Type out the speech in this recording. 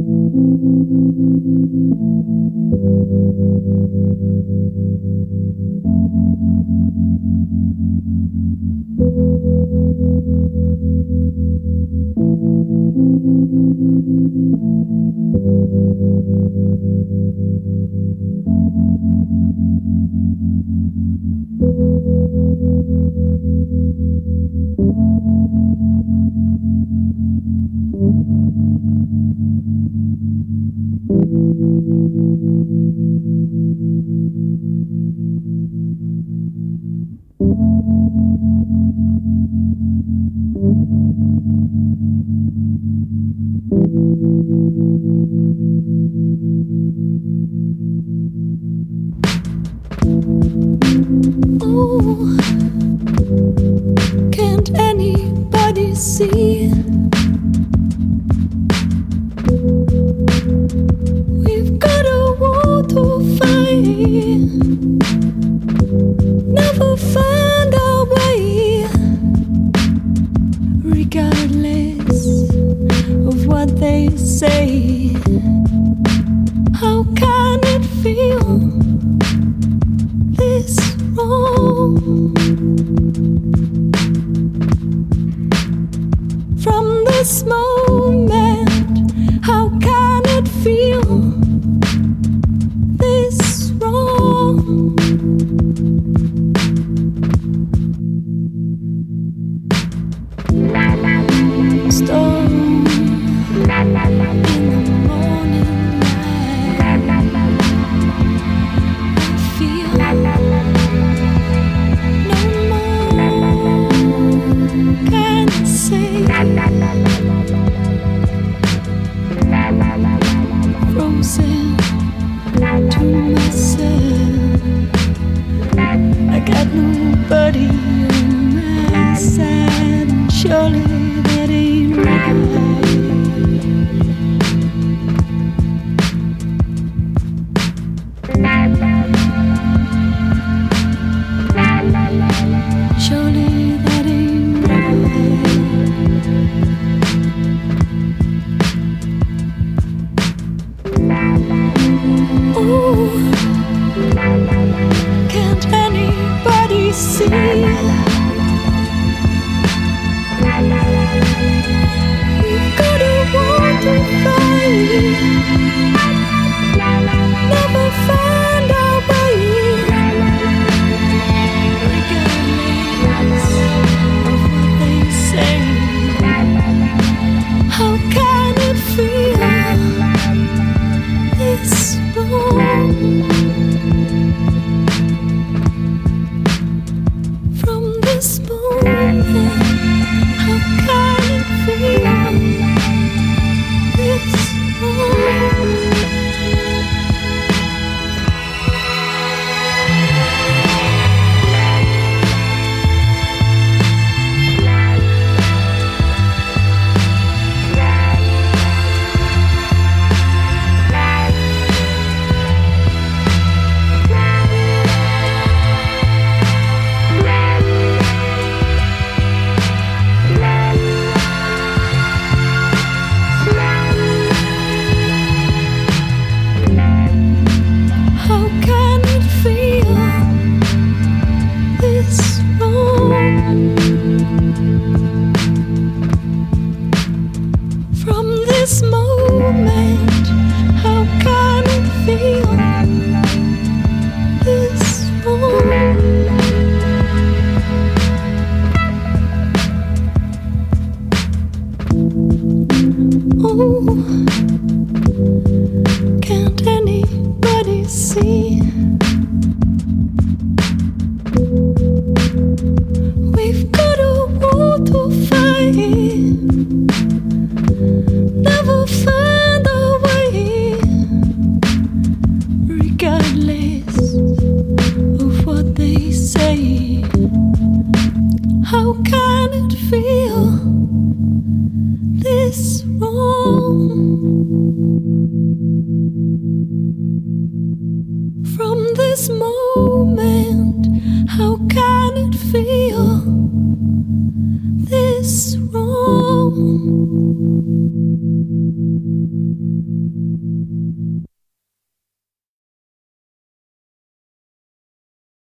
Oh, can't anybody see? We've got a war to fight. Never find our way, regardless of what they say. How can it feel this wrong? From this moment, how can it feel this wrong? Storm in the morning light, I feel no more can say. Frozen to myself, I got nobody on my side, and surely that ain't right. Surely that ain't right. Oh, can't anybody see? We've got a war to fight. Never find our way, regardless of what they say. How can it feel this wrong? From this moment, how can it feel this wrong? How can it feel this wrong? From this moment, how can it feel this wrong? Oh, can't anybody see? We've got a war to fight. Never find our way, regardless of what they say. How can it feel this wrong? From this moment, how can it feel